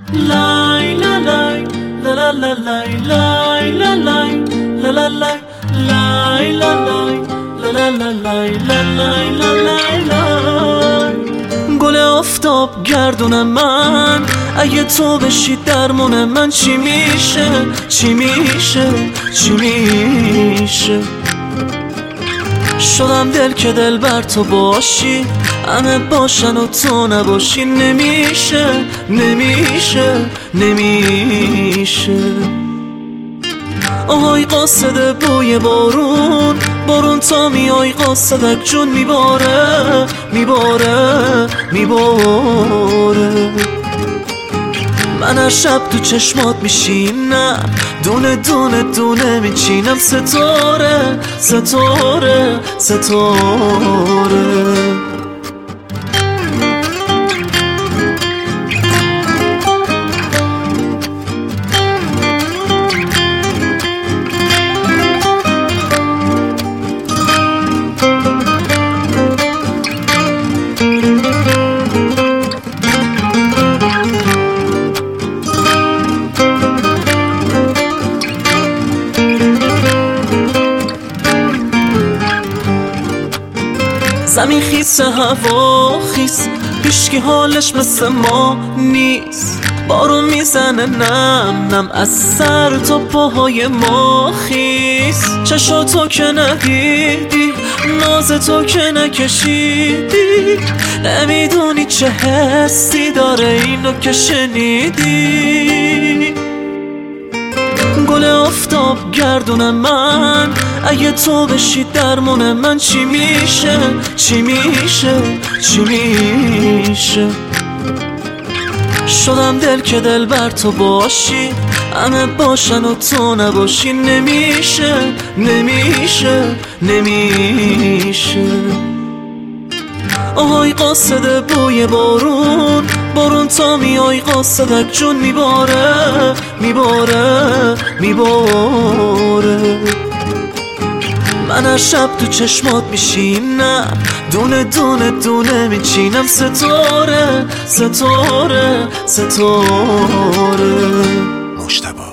لای لا لای لا لا لا لای لای لا لای لا لا لای لای لا لای لا لا لا لای لا لای لا لای لای. گل آفتاب گردون من، اگه تو بشی درمون من چی میشه؟ چی میشه؟ چی میشه؟ شدم دل که دل بر تو باشی، همه باشن و تو نباشی. نمیشه نمیشه نمیشه. آهای قاصد بوی بارون، بارون تا میای قاصدک جون میباره میباره میباره. من هر شب تو چشمات میشینم، دونه دونه دونه میچینم. ستاره ستاره ستاره. زمین خیس هوا خیس، هیچکی حالش مثل ما نیست. بارون میزنه نم نم از سر تا پاهای ما خیس. چشاتو که ندیدی، ناز تو که نکشیدی، نمیدونی چه حسی داره اینو که شنیدی. گل آفتاب گردون من، اگه تو بشی درمون من چی میشه؟ چی میشه؟ چی میشه؟ شدم دل که دل بر تو باشی، همه باشن و تو نباشی. نمیشه نمیشه نمیشه. آهای قاصد بوی بارون، بارون تا میای قاصدک جون میباره میباره میباره. من هر شب تو چشمات میشینم، دونه دونه دونه میچینم. ستاره ستاره ستاره. مجتبی